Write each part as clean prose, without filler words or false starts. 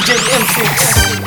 MC.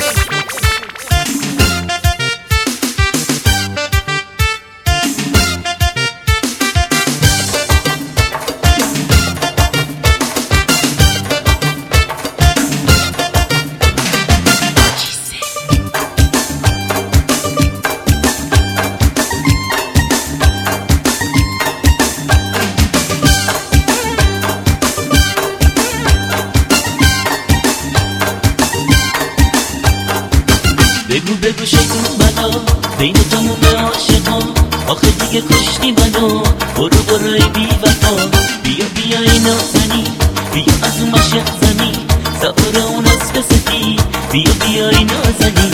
بگو بگو شیطون بلا بین تموم عاشقا، آخه دیگه کشتی منو. برو برو ای بی وفا، بیا بیا ای نازنی، بیا از اون مشرق زمین سوار اون اسب سفید. بیا بیا ای نازنی،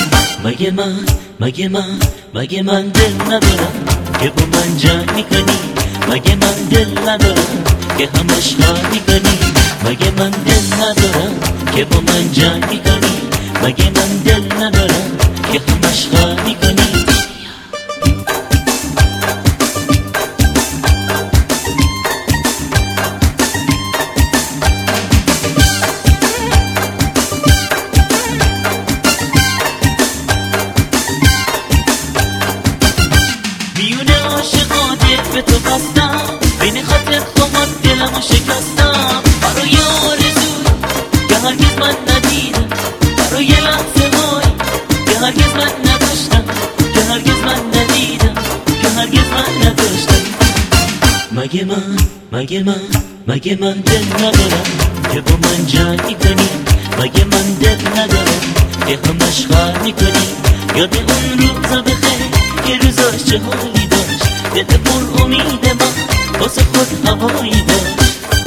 مگه من دل ندارم که با من جنگ میکنی؟ مگه من دل ندارم که همش خواهد میکنی؟ مگه من دل ندارم که با من جنگ میکنی؟ مگه من دل ندارم که همش خواهد میکنی؟ میونه عاشقانه به تو بستم، بین خاطر خواهد دلمو شکستم. برای آرزو که هرگز من ندیدم، برای لحظه های که هرگز من نداشتم، که هرگز من ندیدم، که هرگز من نداشتم. مگه من دل ندارم که با من جنگ میکنی؟ مگه من دل ندارم که همش خواهد میکنی؟ یاد اون روزا بخیر که روزاش چه حالی داشت، دل پر امید من واسه خود هوایی داشت.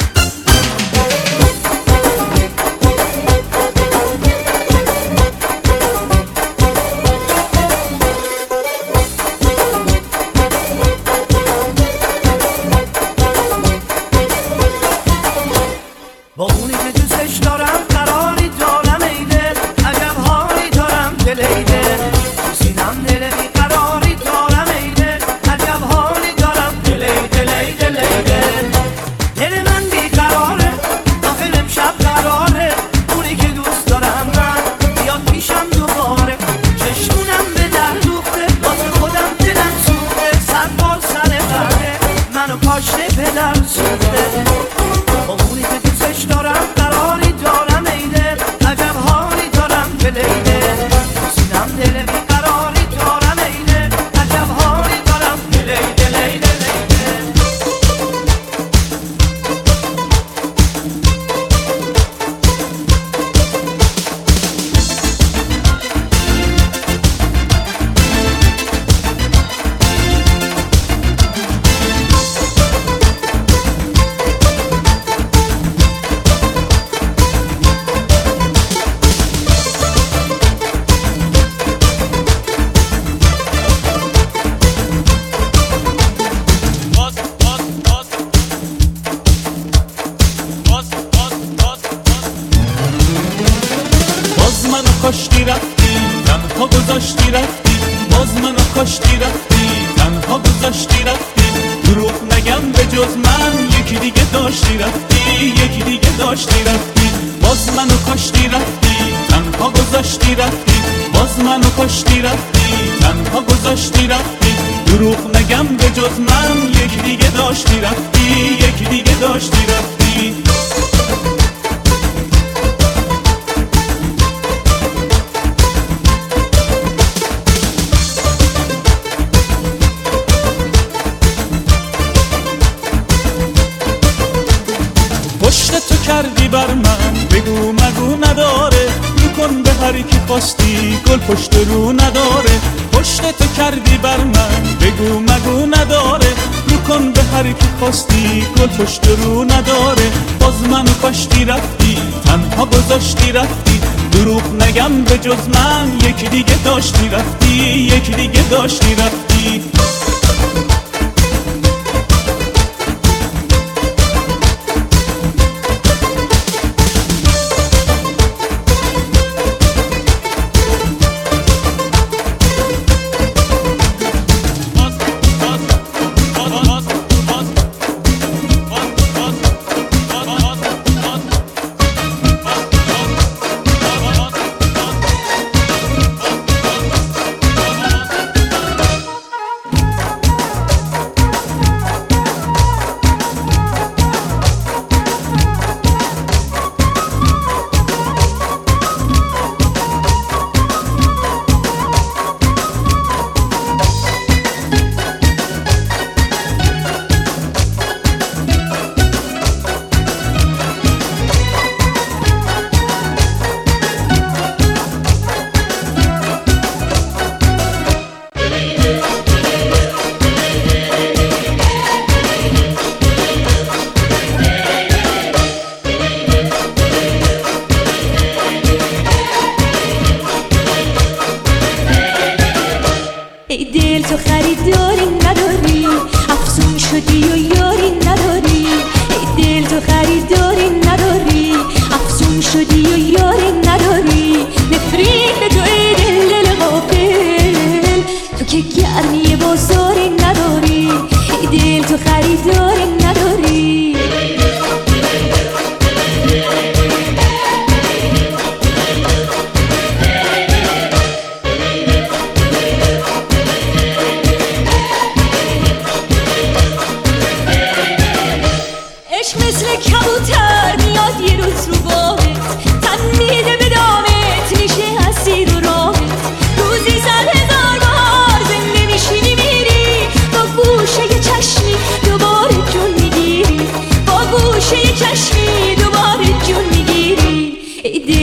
با اونی که دوستش دارم قراری دارم ای دل، عجب حالی دارم دل ای دل. تو سینم دل بیقراری دارم ای دل، عجب حالی دارم دل ای دل ای دل ای دل. دل من بیقراره آخر امشب قراره، اونی که دوست دارم من بیاد پیشم دوباره. چشمونم به در دوخته واسه خودم دلم سوخته، سر بار سر قرده منو کاشته پدر سوخته. با اونی که دوستش دارم قراری دارم ای دل، عجب حالی دارم دل ای دل. سینم دل بیقراری دارم ای دل، عجب حالی دارم دل ای دل ای دل ای دل. باز منو کاشتی رفتی، تنها گذاشتی رفتی. باز منو کاشتی رفتی، تنها گذاشتی رفتی. دروغ نگم به جز من یکی دیگه داشتی رفتی، یکی دیگه داشتی رفتی. باز منو کاشتی رفتی، تنها گذاشتی رفتی. باز منو کاشتی رفتی، تنها گذاشتی رفتی. دروغ نگم به جز من یکی دیگه داشتی رفتی، یکی دیگه داشتی رفتی. پشت تو کردی بر من بگو مگو نداره، میکن به هر کی خواستی گل پشت رو نداره. پشت تو کردی بر من بگو مگو نداره، میکن به هر کی خواستی گل پشت رو نداره. باز منو کاشتی رفتی، تنها گذاشتی رفتی. دروغ نگم به جز من یکی دیگه داشتی رفتی، یکی دیگه داشتی رفتی.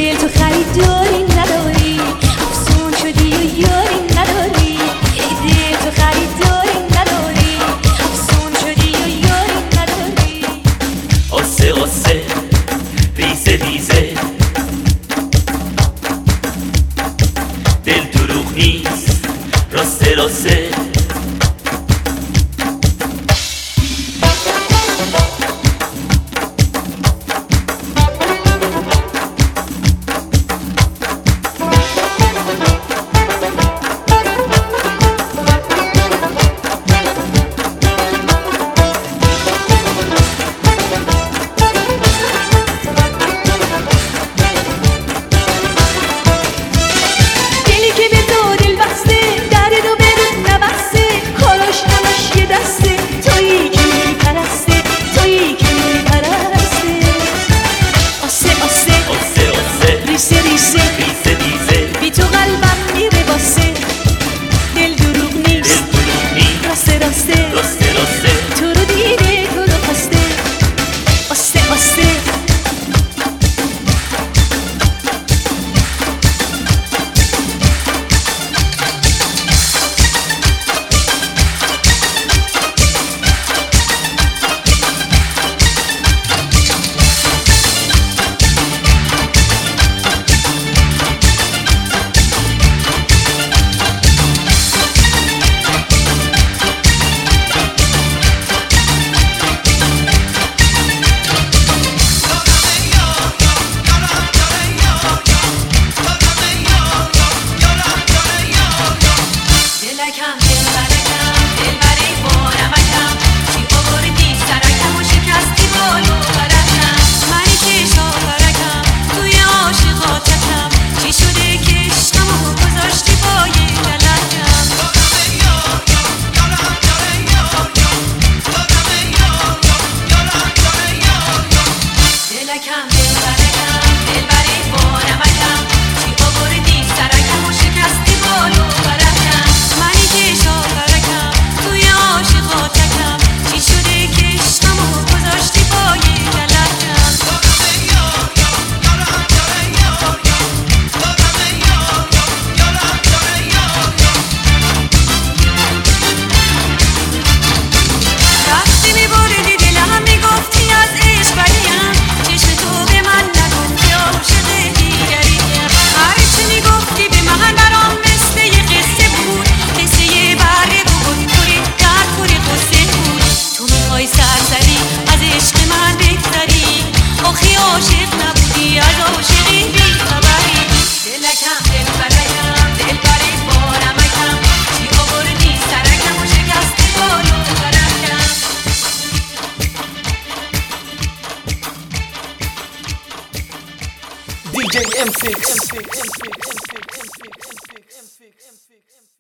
دل تو خریداری نداری، افسون شدی و یاری نداری. ای دل تو خریداری نداری، افسون شدی و یاری نداری. آسه آسه ریزه ریزه دل دروغ نیست راسته راسته. DJ M6